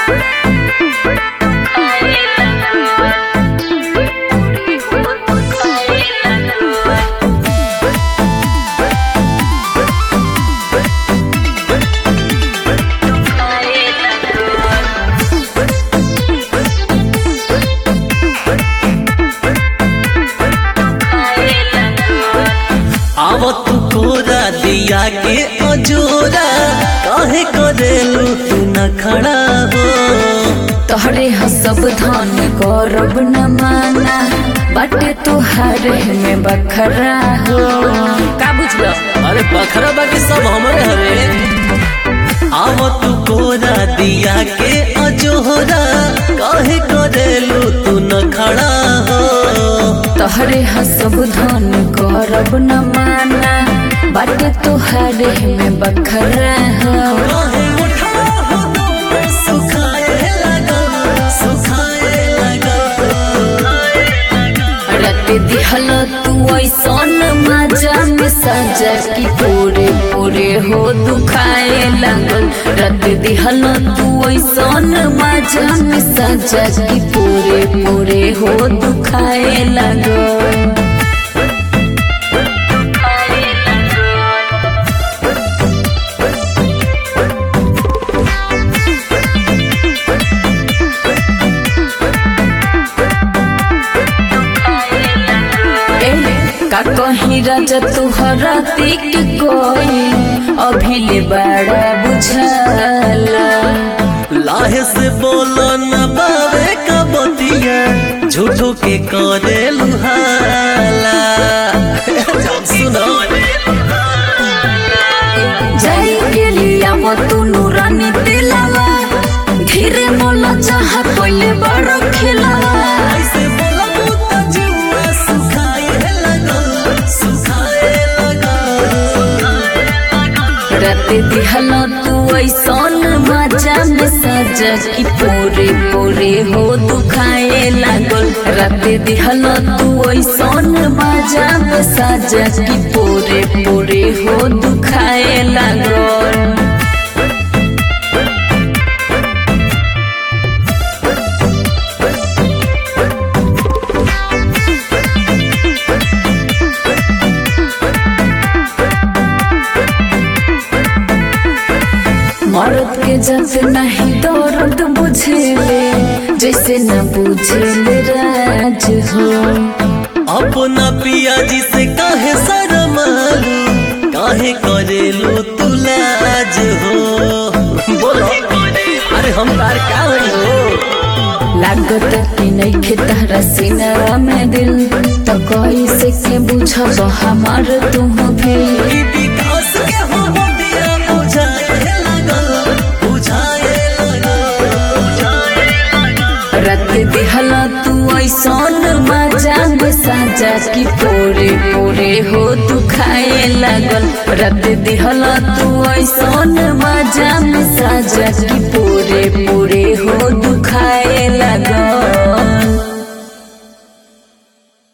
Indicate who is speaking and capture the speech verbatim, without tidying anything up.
Speaker 1: आवत कोरा दिया के अजोरा काहे करेलू तू न खड़ा हो।
Speaker 2: तोहरे हसब धन करब न माना बाटे तुहारे में बखरा हो। का बुझलो?
Speaker 1: अरे बखरा बाकी सब हमरे हरे। आवत कोरा दिया के अजोरा काहे करेलू तू न खड़ा हो।
Speaker 2: तोहरे हसब धन करब न माना बाटे तुहारे में बखरा हो।
Speaker 1: काहे उठा हो दो में सुखाए लगा सुखाए लगा।
Speaker 2: रत दिहल तू ऐसन मजा में सजा की पूरे पूरे हो दुखाए लागल। रत दिहल तू ऐसन मजा में सजा की पूरे पूरे हो दुखाए लागल। का कहीं राजा तुहरा तिक कोई अभी ले बड़ा बुझाला।
Speaker 1: लाहे से बोलो न बावे का बतिया झूठो के करे लुहाला। सुनो
Speaker 2: जाई के लिया वो तू नूरानी दिलावा धीरे मोला चाह कोई बड़ा खिलावा।
Speaker 1: ऐसे बोला मुद्दा जुआ सुखाए लगा सुखाए लगा।
Speaker 2: रत दिहल तू ऐसन मजा में सजा की पूरे पूरे हो दुखाए लागल। रत दिहल तू ऐसन मजा में सजा की पूरे पूरे हो दुखाए लागल। मर्द के जब नहीं दर्द बुझेले जैसे न बुझेले राज हो।
Speaker 1: अपना पिया जी से काहे शरमालू काहे करेलू तू लाज हो। बोलो अरे हम तार का हो।
Speaker 2: लागत कि नहीं खे तारा सीना में दिल तो कैसे के बुझब हमार तू भी।
Speaker 1: ई विकास के हो दिया बुझाए लगा बुझाए लगा।
Speaker 2: रत दिहल तू ऐसन मजा में सजा की पूरे पूरे हो दुखाए लागल। रत दिहल तू ऐसन मजा में सजा की पूरे पूरे हो दुखाए लागल।